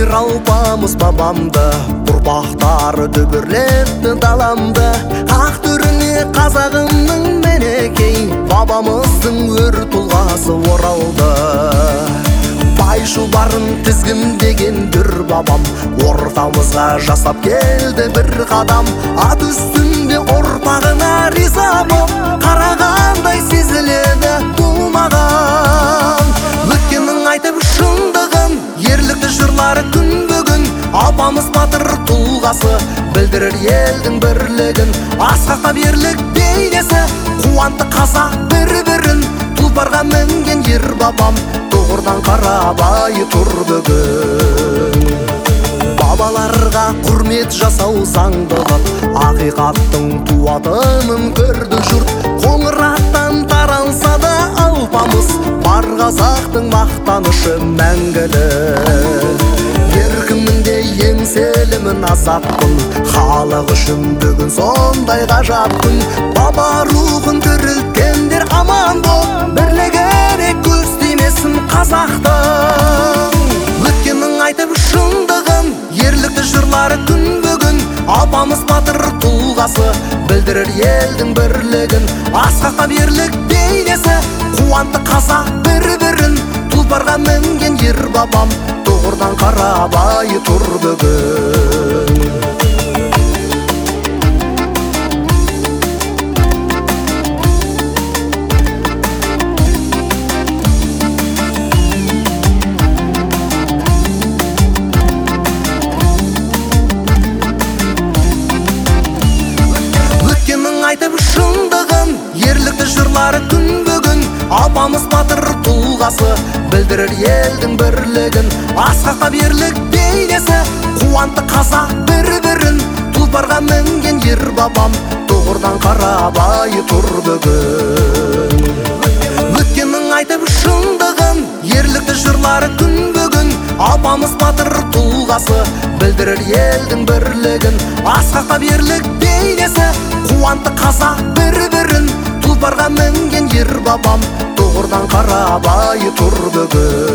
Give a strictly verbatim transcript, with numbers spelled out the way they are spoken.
келдір алпамыс бабамды, ұрпақтары дүбірлетті даламды. Ақ түріне қазағымның менекей, бабамыздың өр тұлғасы оралды. Байшу барын тізгіндеген дүр бабам, ортамызға жасап келді бір қадам. Ат үстінде ұрпағына риза боп, қарағандай сезіледі тумаған. Өткеннің айтып шындығын, ерлікті жырлары күн бүгін. Апамыз батыр тұлғасы, білдірер елдің бірлігін. Асқақтап ерлік бейнесі, қуанты қазақ бір-бірін. Тұлпарға мінген ер бабам, тұғырдан қарабай тұр бүгін. Бабаларға құрмет жасау заңдылық, ақиқаттың туатынын көрді жұрт. Қоңыраттан таранса да алпамыз, бар қазақтың мақтанышы мәңгілік. Еркімін де еңселімін азаппын, халық үшін бүгін сондай ғажап күн. Баба рухын тірілткендер аман бол, бірлігіне көз тимесін қазақтың. Өткеннің айтып шындығын, ерлікті жырлары күн бүгін. Апамыз батыр тұлғасы, білдірер елдің бірлігін. Асқақтап ерлік бейнесі, қуанты қазақ бір-бірін. Тұлпарға мінген ер бабам, тұғырдан қарабай тұр бүгін. Айтып шындығын, ерлікті жырлары күн бүгін. Апамыз батыр тұлғасы, білдірер елдің бірлігін. Асқақтап ерлік бейнесі, қуанты қазақ бір-бірін. Тұлпарға мінген ер бабам, тұғырдан қарабай тұр бүгін. Өткеннің айтып шындығын, ерлікті жырлары күн бүгін. Апамыз батыр тұлғасы, білдірер елдің бірлігін. Асқақтап ерлік бейнесі, қуанты қазақ бір-бірін. Тұлпарға мінген ер бабам, тұғырдан қарабай тұр бүгін.